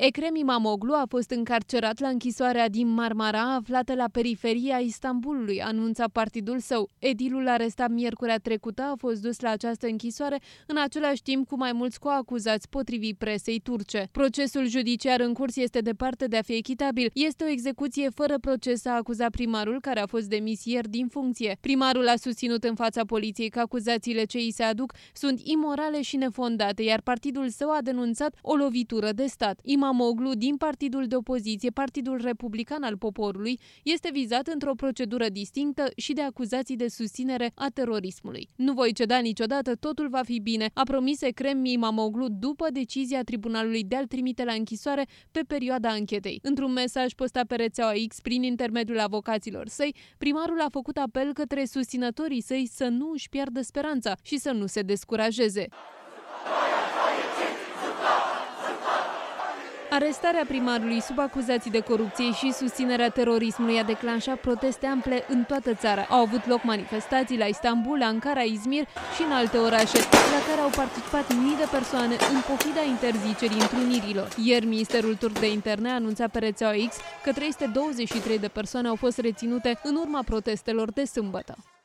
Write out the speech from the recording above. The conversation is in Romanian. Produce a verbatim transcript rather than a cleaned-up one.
Ekrem İmamoğlu a fost încarcerat la închisoarea din Marmara, aflată la periferia Istanbulului, anunța partidul său. Edilul arestat miercurea trecută a fost dus la această închisoare în același timp cu mai mulți coacuzați, potrivit presei turce. Procesul judiciar în curs este departe de a fi echitabil. Este o execuție fără proces, a acuzat primarul, care a fost demis ieri din funcție. Primarul a susținut în fața poliției că acuzațiile ce îi se aduc sunt imorale și nefondate, iar partidul său a denunțat o lovitură de stat. İmamoğlu, din partidul de opoziție, Partidul Republican al Poporului, este vizat într-o procedură distinctă și de acuzații de susținere a terorismului. Nu voi ceda niciodată, totul va fi bine, a promis Ekrem İmamoğlu după decizia tribunalului de a-l trimite la închisoare pe perioada anchetei. Într-un mesaj postat pe rețeaua X prin intermediul avocaților săi, primarul a făcut apel către susținătorii săi să nu își piardă speranța și să nu se descurajeze. Arestarea primarului sub acuzații de corupție și susținerea terorismului a declanșat proteste ample în toată țara. Au avut loc manifestații la Istanbul, Ankara, Izmir și în alte orașe, la care au participat mii de persoane în pofida interzicerii întrunirilor. Ieri, Ministerul turc de interne a anunțat pe rețeaua X că trei sute douăzeci și trei de persoane au fost reținute în urma protestelor de sâmbătă.